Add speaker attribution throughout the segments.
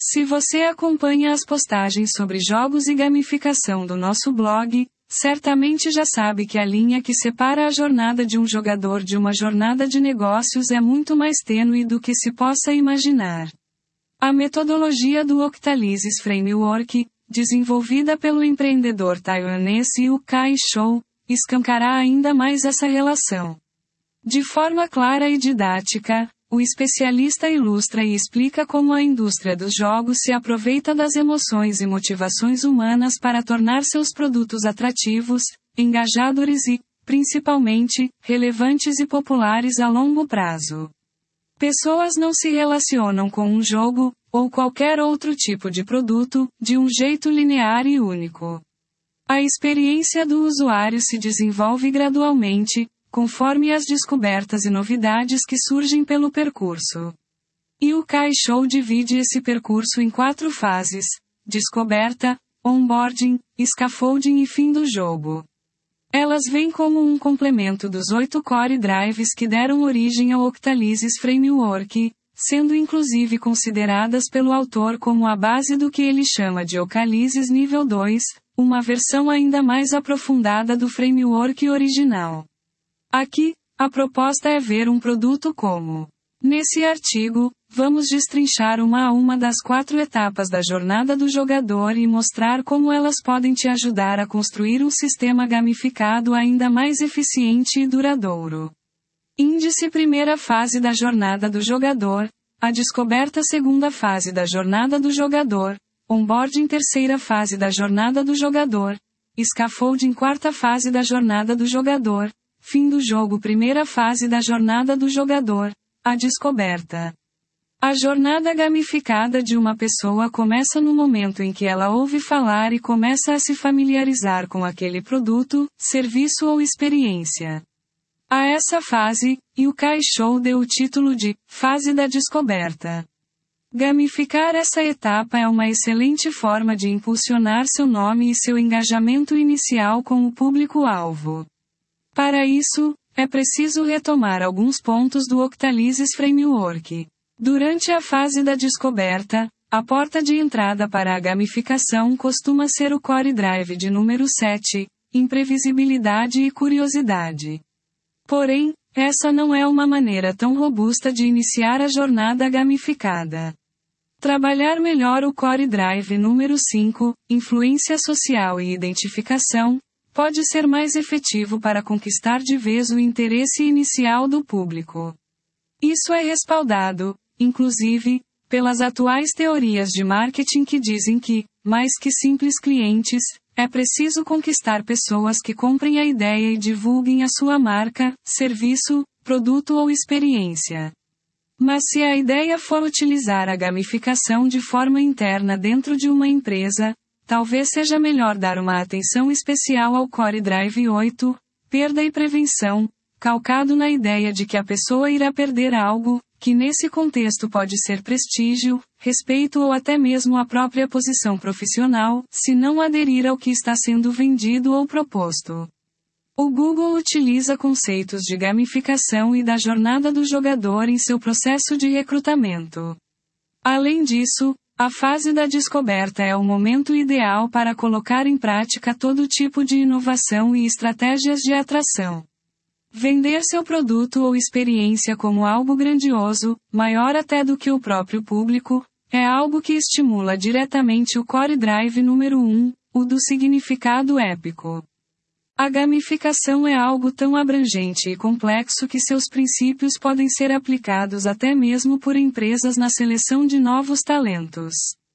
Speaker 1: Se você acompanha as postagens sobre jogos e gamificação do nosso blog, certamente já sabe que a linha que separa a jornada de um jogador de uma jornada de negócios é muito mais tênue do que se possa imaginar. A metodologia do Octalysis Framework, desenvolvida pelo empreendedor taiwanês Yu Kai Shou, escancará ainda mais essa relação. De forma clara e didática, o especialista ilustra e explica como a indústria dos jogos se aproveita das emoções e motivações humanas para tornar seus produtos atrativos, engajadores e, principalmente, relevantes e populares a longo prazo. Pessoas não se relacionam com um jogo, ou qualquer outro tipo de produto, de um jeito linear e único. A experiência do usuário se desenvolve gradualmente, conforme as descobertas e novidades que surgem pelo percurso. E o Kai Shou divide esse percurso em 4 fases: descoberta, onboarding, scaffolding e fim do jogo. Elas vêm como um complemento dos 8 core drives que deram origem ao Octalysis Framework, sendo inclusive consideradas pelo autor como a base do que ele chama de Octalysis nível 2, uma versão ainda mais aprofundada do framework original. Aqui, a proposta é ver um produto como. Nesse artigo, vamos destrinchar uma a uma das 4 etapas da jornada do jogador e mostrar como elas podem te ajudar a construir um sistema gamificado ainda mais eficiente e duradouro. Índice: primeira fase da jornada do jogador, a descoberta. Segunda fase da jornada do jogador, onboarding. Terceira fase da jornada do jogador, scaffolding. Quarta fase da jornada do jogador, fim do jogo. Primeira fase da jornada do jogador, a descoberta. A jornada gamificada de uma pessoa começa no momento em que ela ouve falar e começa a se familiarizar com aquele produto, serviço ou experiência. A essa fase, Yu Kai Shou deu o título de fase da descoberta. Gamificar essa etapa é uma excelente forma de impulsionar seu nome e seu engajamento inicial com o público-alvo. Para isso, é preciso retomar alguns pontos do Octalysis Framework. Durante a fase da descoberta, a porta de entrada para a gamificação costuma ser o Core Drive de número 7, imprevisibilidade e curiosidade. Porém, essa não é uma maneira tão robusta de iniciar a jornada gamificada. Trabalhar melhor o Core Drive número 5, influência social e identificação, pode ser mais efetivo para conquistar de vez o interesse inicial do público. Isso é respaldado, inclusive, pelas atuais teorias de marketing que dizem que, mais que simples clientes, é preciso conquistar pessoas que comprem a ideia e divulguem a sua marca, serviço, produto ou experiência. Mas se a ideia for utilizar a gamificação de forma interna dentro de uma empresa, talvez seja melhor dar uma atenção especial ao Core Drive 8, perda e prevenção, calcado na ideia de que a pessoa irá perder algo, que nesse contexto pode ser prestígio, respeito ou até mesmo a própria posição profissional, se não aderir ao que está sendo vendido ou proposto. O Google utiliza conceitos de gamificação e da jornada do jogador em seu processo de recrutamento. Além disso, a fase da descoberta é o momento ideal para colocar em prática todo tipo de inovação e estratégias de atração. Vender seu produto ou experiência como algo grandioso, maior até do que o próprio público, é algo que estimula diretamente o Core Drive número 1, o do significado épico. A gamificação é algo tão abrangente e complexo que seus princípios podem ser aplicados até mesmo por empresas na seleção de novos talentos.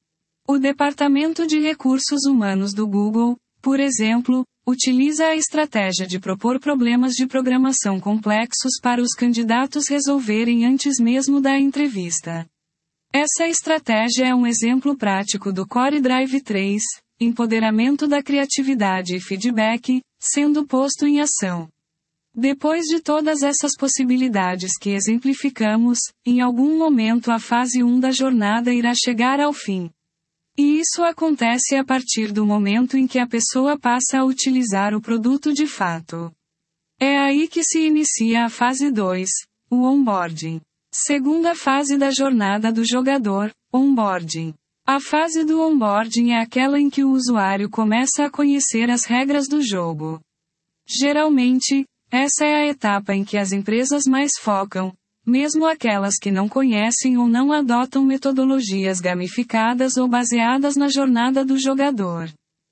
Speaker 1: O Departamento de Recursos Humanos do Google, por exemplo, utiliza a estratégia de propor problemas de programação complexos para os candidatos resolverem antes mesmo da entrevista. Essa estratégia é um exemplo prático do Core Drive 3, empoderamento da criatividade e feedback, sendo posto em ação. Depois de todas essas possibilidades que exemplificamos, em algum momento a fase 1 da jornada irá chegar ao fim. E isso acontece a partir do momento em que a pessoa passa a utilizar o produto de fato. É aí que se inicia a fase 2, o onboarding. Segunda fase da jornada do jogador, onboarding. A fase do onboarding é aquela em que o usuário começa a conhecer as regras do jogo. Geralmente, essa é a etapa em que as empresas mais focam, mesmo aquelas que não conhecem ou não adotam metodologias gamificadas ou baseadas na jornada do jogador.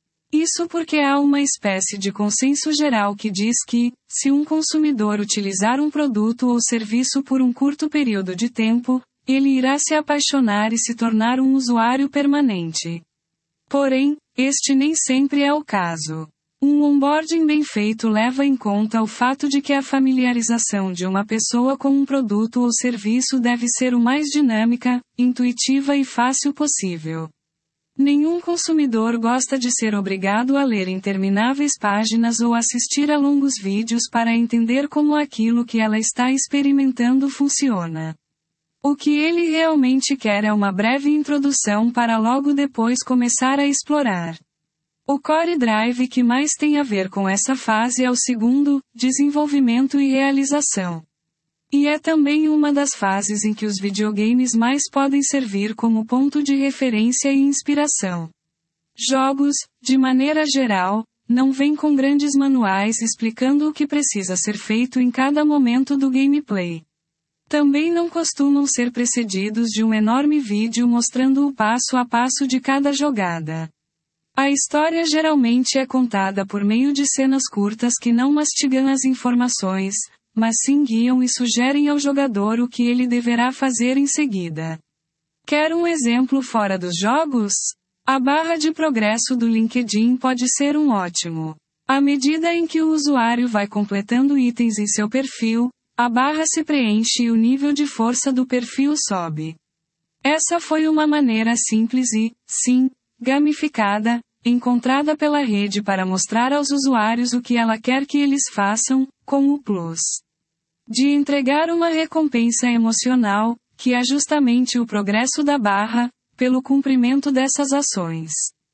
Speaker 1: Isso porque há uma espécie de consenso geral que diz que, se um consumidor utilizar um produto ou serviço por um curto período de tempo, ele irá se apaixonar e se tornar um usuário permanente. Porém, este nem sempre é o caso. Um onboarding bem feito leva em conta o fato de que a familiarização de uma pessoa com um produto ou serviço deve ser o mais dinâmica, intuitiva e fácil possível. Nenhum consumidor gosta de ser obrigado a ler intermináveis páginas ou assistir a longos vídeos para entender como aquilo que ela está experimentando funciona. O que ele realmente quer é uma breve introdução para logo depois começar a explorar. O core drive que mais tem a ver com essa fase é o segundo, desenvolvimento e realização. E é também uma das fases em que os videogames mais podem servir como ponto de referência e inspiração. Jogos, de maneira geral, não vêm com grandes manuais explicando o que precisa ser feito em cada momento do gameplay. Também não costumam ser precedidos de um enorme vídeo mostrando o passo a passo de cada jogada. A história geralmente é contada por meio de cenas curtas que não mastigam as informações, mas sim guiam e sugerem ao jogador o que ele deverá fazer em seguida. Quer um exemplo fora dos jogos? A barra de progresso do LinkedIn pode ser um ótimo. À medida em que o usuário vai completando itens em seu perfil, a barra se preenche e o nível de força do perfil sobe. Essa foi uma maneira simples e, sim, gamificada, encontrada pela rede para mostrar aos usuários o que ela quer que eles façam, com o plus de entregar uma recompensa emocional, que é justamente o progresso da barra, pelo cumprimento dessas ações.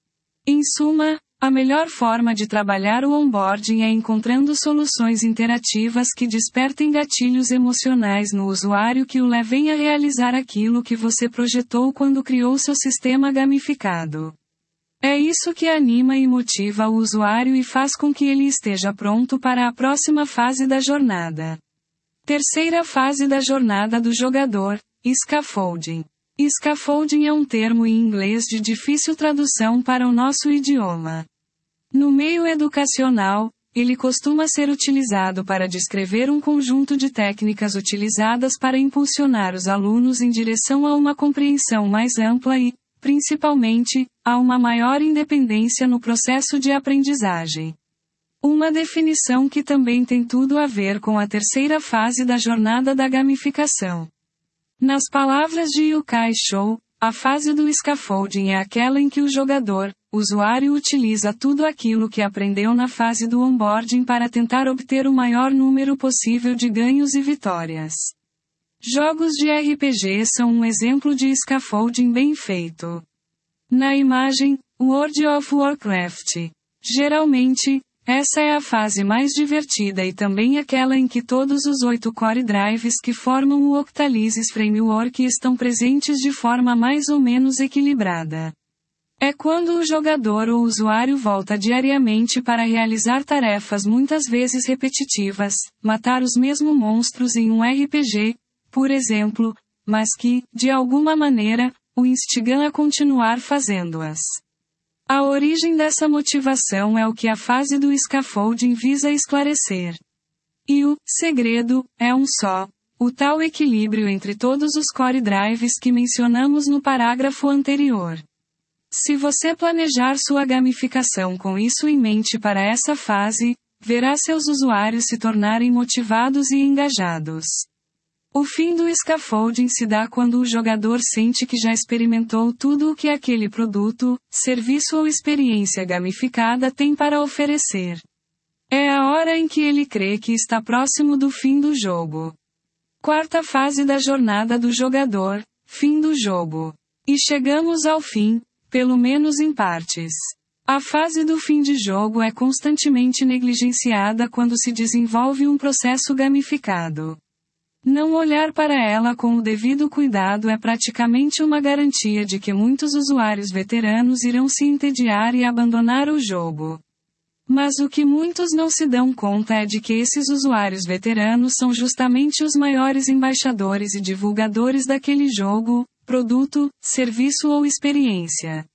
Speaker 1: Em suma, a melhor forma de trabalhar o onboarding é encontrando soluções interativas que despertem gatilhos emocionais no usuário que o levem a realizar aquilo que você projetou quando criou seu sistema gamificado. É isso que anima e motiva o usuário e faz com que ele esteja pronto para a próxima fase da jornada. Terceira fase da jornada do jogador, scaffolding. Scaffolding é um termo em inglês de difícil tradução para o nosso idioma. No meio educacional, ele costuma ser utilizado para descrever um conjunto de técnicas utilizadas para impulsionar os alunos em direção a uma compreensão mais ampla e, principalmente, a uma maior independência no processo de aprendizagem. Uma definição que também tem tudo a ver com a terceira fase da jornada da gamificação. Nas palavras de Yukai Shou, a fase do scaffolding é aquela em que o jogador, usuário utiliza tudo aquilo que aprendeu na fase do onboarding para tentar obter o maior número possível de ganhos e vitórias. Jogos de RPG são um exemplo de scaffolding bem feito. Na imagem, World of Warcraft. Geralmente, essa é a fase mais divertida e também aquela em que todos os 8 core drives que formam o Octalysis Framework estão presentes de forma mais ou menos equilibrada. É quando o jogador ou usuário volta diariamente para realizar tarefas muitas vezes repetitivas, matar os mesmos monstros em um RPG, por exemplo, mas que, de alguma maneira, o instigam a continuar fazendo-as. A origem dessa motivação é o que a fase do scaffolding visa esclarecer. E o segredo é um só: o tal equilíbrio entre todos os core drives que mencionamos no parágrafo anterior. Se você planejar sua gamificação com isso em mente para essa fase, verá seus usuários se tornarem motivados e engajados. O fim do scaffolding se dá quando o jogador sente que já experimentou tudo o que aquele produto, serviço ou experiência gamificada tem para oferecer. É a hora em que ele crê que está próximo do fim do jogo. Quarta fase da jornada do jogador, fim do jogo. E chegamos ao fim, pelo menos em partes. A fase do fim de jogo é constantemente negligenciada quando se desenvolve um processo gamificado. Não olhar para ela com o devido cuidado é praticamente uma garantia de que muitos usuários veteranos irão se entediar e abandonar o jogo. Mas o que muitos não se dão conta é de que esses usuários veteranos são justamente os maiores embaixadores e divulgadores daquele jogo, produto, serviço ou experiência.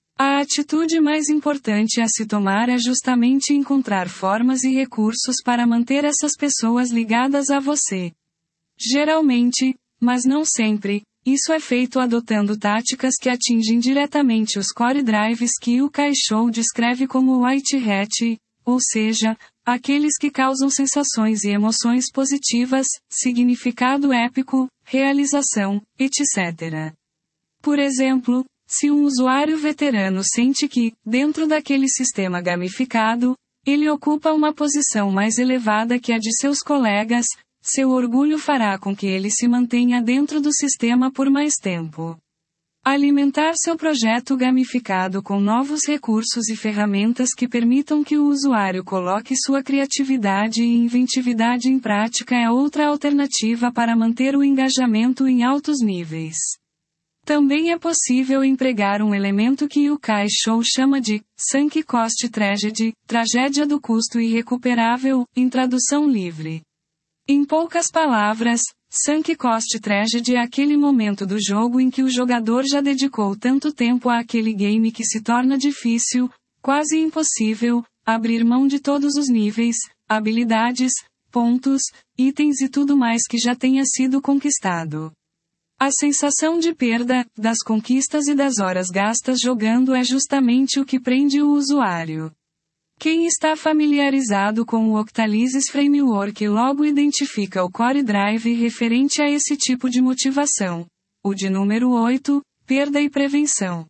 Speaker 1: A atitude mais importante a se tomar é justamente encontrar formas e recursos para manter essas pessoas ligadas a você. Geralmente, mas não sempre, isso é feito adotando táticas que atingem diretamente os core drives que o Kai-Shou descreve como white hat, ou seja, aqueles que causam sensações e emoções positivas, significado épico, realização, etc. Por exemplo, se um usuário veterano sente que, dentro daquele sistema gamificado, ele ocupa uma posição mais elevada que a de seus colegas, seu orgulho fará com que ele se mantenha dentro do sistema por mais tempo. Alimentar seu projeto gamificado com novos recursos e ferramentas que permitam que o usuário coloque sua criatividade e inventividade em prática é outra alternativa para manter o engajamento em altos níveis. Também é possível empregar um elemento que o Kai-Shou chama de sunk cost tragedy, tragédia do custo irrecuperável, em tradução livre. Em poucas palavras, sunk cost tragedy é aquele momento do jogo em que o jogador já dedicou tanto tempo àquele game que se torna difícil, quase impossível, abrir mão de todos os níveis, habilidades, pontos, itens e tudo mais que já tenha sido conquistado. A sensação de perda, das conquistas e das horas gastas jogando é justamente o que prende o usuário. Quem está familiarizado com o Octalysis Framework logo identifica o Core Drive referente a esse tipo de motivação. O de número 8, perda e prevenção.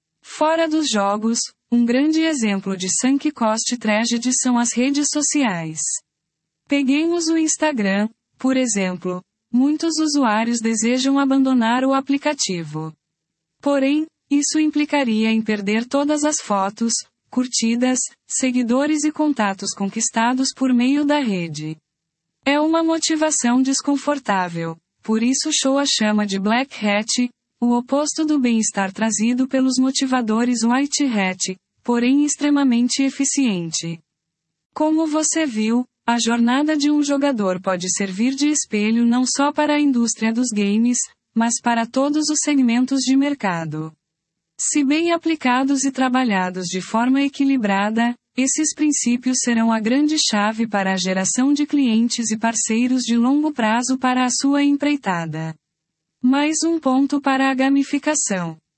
Speaker 1: Fora dos jogos, um grande exemplo de sunk cost tragedy são as redes sociais. Peguemos o Instagram, por exemplo. Muitos usuários desejam abandonar o aplicativo. Porém, isso implicaria em perder todas as fotos, curtidas, seguidores e contatos conquistados por meio da rede. É uma motivação desconfortável, por isso Shou a chama de Black Hat, o oposto do bem-estar trazido pelos motivadores White Hat, porém extremamente eficiente. Como você viu, a jornada de um jogador pode servir de espelho não só para a indústria dos games, mas para todos os segmentos de mercado. Se bem aplicados e trabalhados de forma equilibrada, esses princípios serão a grande chave para a geração de clientes e parceiros de longo prazo para a sua empreitada. Mais um ponto para a gamificação.